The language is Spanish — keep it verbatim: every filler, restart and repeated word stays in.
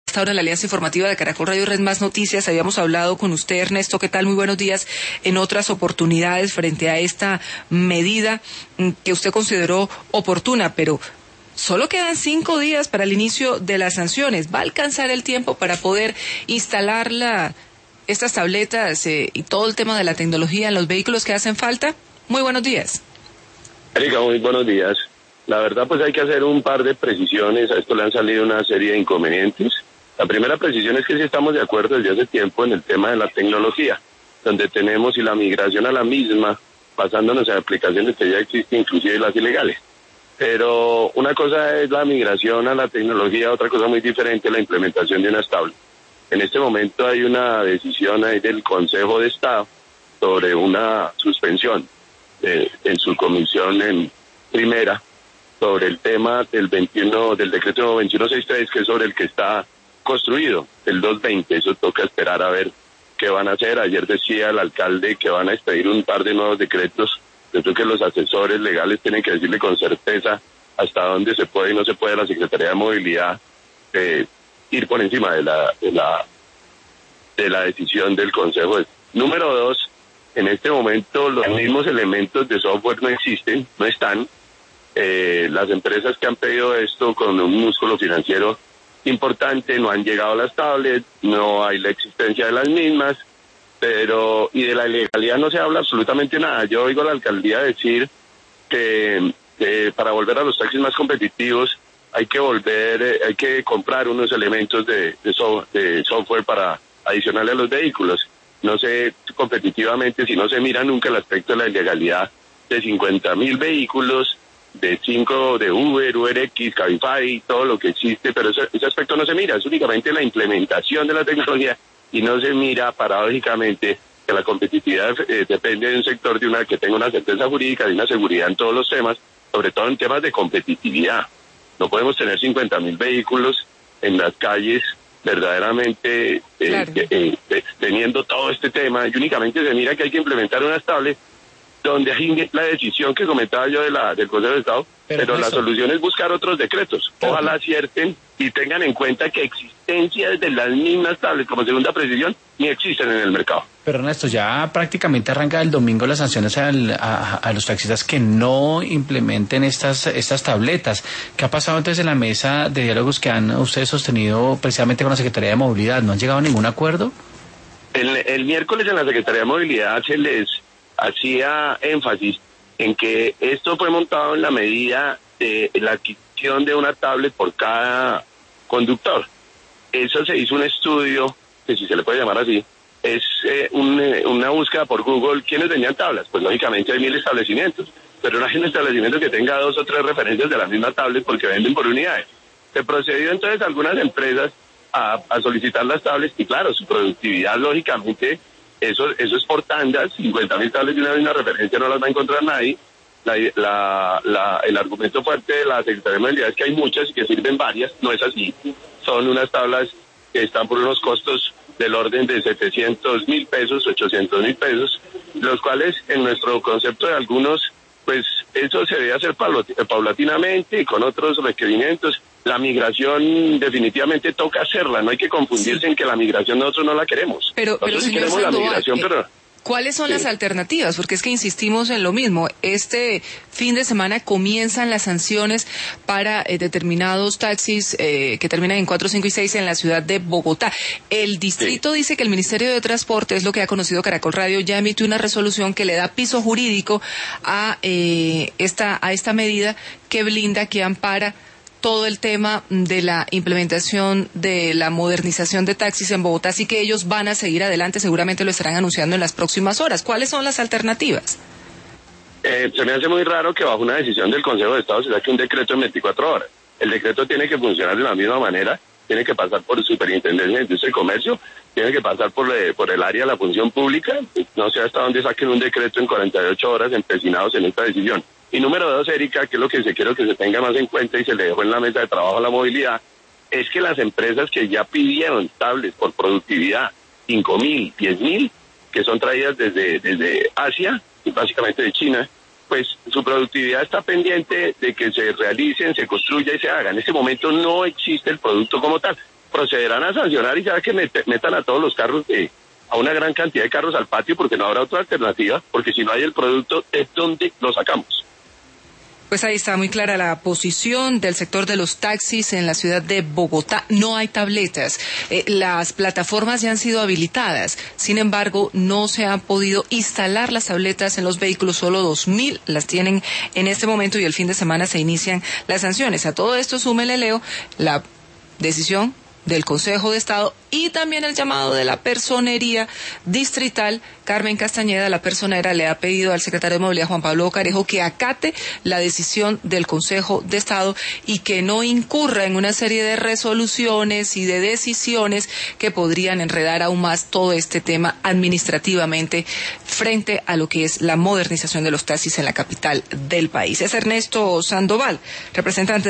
Hasta ahora en la Alianza Informativa de Caracol Radio Red Más Noticias habíamos hablado con usted, Ernesto, ¿qué tal? Muy buenos días. En otras oportunidades frente a esta medida que usted consideró oportuna, pero solo quedan cinco días para el inicio de las sanciones. ¿Va a alcanzar el tiempo para poder instalar la, estas tabletas eh, y todo el tema de la tecnología en los vehículos que hacen falta? Muy buenos días. Erika, muy buenos días. La verdad, pues hay que hacer un par de precisiones. A esto le han salido una serie de inconvenientes. La primera precisión es que sí estamos de acuerdo desde hace tiempo en el tema de la tecnología, donde tenemos y la migración a la misma, basándonos en aplicaciones que ya existen, inclusive las ilegales. Pero una cosa es la migración a la tecnología, otra cosa muy diferente es la implementación de unas tablets. En este momento hay una decisión ahí del Consejo de Estado sobre una suspensión eh, en su comisión en primera sobre el tema del veintiuno del decreto veintiuno sesenta y tres, que es sobre el que está construido, el doscientos veinte, eso toca esperar a ver qué van a hacer. Ayer decía el alcalde que van a expedir un par de nuevos decretos. Yo creo que los asesores legales tienen que decirle con certeza hasta dónde se puede y no se puede la Secretaría de Movilidad eh, ir por encima de la, de la de la decisión del Consejo. Número dos, en este momento los mismos elementos de software no existen, no están. Eh, las empresas que han pedido esto con un músculo financiero importante no han llegado a las tablets, no hay la existencia de las mismas, pero y de la ilegalidad no se habla absolutamente nada. Yo oigo a la alcaldía decir que eh, para volver a los taxis más competitivos hay que volver, eh, hay que comprar unos elementos de, de, so, de software para adicionarle a los vehículos. No sé competitivamente si no se mira nunca el aspecto de la ilegalidad de cincuenta mil vehículos, de cinco de Uber, UberX, Cabify, todo lo que existe, pero ese, ese aspecto no se mira, es únicamente la implementación de la tecnología y no se mira paradójicamente que la competitividad eh, depende de un sector de una que tenga una certeza jurídica, de una seguridad en todos los temas, sobre todo en temas de competitividad. No podemos tener cincuenta mil vehículos en las calles verdaderamente eh, claro. eh, eh, teniendo todo este tema y únicamente se mira que hay que implementar unas tablets donde hay la decisión que comentaba yo de la del Consejo de Estado, pero, pero la solución es buscar otros decretos. Claro. Ojalá acierten y tengan en cuenta que existencia de las mismas tablets como segunda precisión ni existen en el mercado. Pero Ernesto, ya prácticamente arranca el domingo las sanciones al, a, a los taxistas que no implementen estas estas tabletas. ¿Qué ha pasado entonces en la mesa de diálogos que han ustedes sostenido precisamente con la Secretaría de Movilidad? ¿No han llegado a ningún acuerdo? El, el miércoles en la Secretaría de Movilidad se les hacía énfasis en que esto fue montado en la medida de la adquisición de una tablet por cada conductor. Eso se hizo un estudio, que si se le puede llamar así, es eh, un, eh, una búsqueda por Google, ¿quiénes tenían tablas? Pues lógicamente hay mil establecimientos, pero no hay un establecimiento que tenga dos o tres referencias de la misma tablet porque venden por unidades. Se procedió entonces a algunas empresas a, a solicitar las tablets y claro, su productividad lógicamente Eso eso es por tandas, cincuenta mil tablets de una misma referencia no las va a encontrar nadie. La, la, la, el argumento fuerte de la Secretaría de Movilidad es que hay muchas y que sirven varias, no es así. Son unas tablas que están por unos costos del orden de setecientos mil pesos, ochocientos mil pesos, los cuales en nuestro concepto de algunos, pues eso se debe hacer paulatinamente y con otros requerimientos. La migración definitivamente toca hacerla, no hay que confundirse sí. en que la migración nosotros no la queremos. Pero, nosotros pero sí señor queremos Sandoval, la migración, eh, pero... ¿cuáles son sí. las alternativas? Porque es que insistimos en lo mismo. Este fin de semana comienzan las sanciones para eh, determinados taxis eh, que terminan en cuatro, cinco y seis en la ciudad de Bogotá. El distrito sí. dice que el Ministerio de Transporte, es lo que ha conocido Caracol Radio, ya emitió una resolución que le da piso jurídico a eh, esta a esta medida que blinda, que ampara todo el tema de la implementación de la modernización de taxis en Bogotá, así que ellos van a seguir adelante, seguramente lo estarán anunciando en las próximas horas. ¿Cuáles son las alternativas? Eh, se me hace muy raro que bajo una decisión del Consejo de Estado se saque un decreto en veinticuatro horas. El decreto tiene que funcionar de la misma manera, tiene que pasar por Superintendencia de Industria y Comercio, tiene que pasar por, eh, por el área de la función pública, no sé hasta dónde saquen un decreto en cuarenta y ocho horas empecinados en esta decisión. Y número dos, Erika, que es lo que se quiero que se tenga más en cuenta y se le dejó en la mesa de trabajo a la movilidad, es que las empresas que ya pidieron tablets por productividad, cinco mil, diez mil, que son traídas desde, desde Asia, y básicamente de China, pues su productividad está pendiente de que se realicen, se construya y se haga. En este momento no existe el producto como tal. procederán a sancionar y ya que met- metan a todos los carros, de, a una gran cantidad de carros al patio, porque no habrá otra alternativa, porque si no hay el producto, ¿es donde lo sacamos? Pues ahí está muy clara la posición del sector de los taxis en la ciudad de Bogotá. No hay tabletas. Eh, las plataformas ya han sido habilitadas. Sin embargo, no se han podido instalar las tabletas en los vehículos. Solo dos mil las tienen en este momento y el fin de semana se inician las sanciones. A todo esto súmele, Leo, la decisión del Consejo de Estado y también el llamado de la personería distrital. Carmen Castañeda, la personera, le ha pedido al secretario de Movilidad, Juan Pablo Carejo, que acate la decisión del Consejo de Estado y que no incurra en una serie de resoluciones y de decisiones que podrían enredar aún más todo este tema administrativamente frente a lo que es la modernización de los taxis en la capital del país. Es Ernesto Sandoval, representante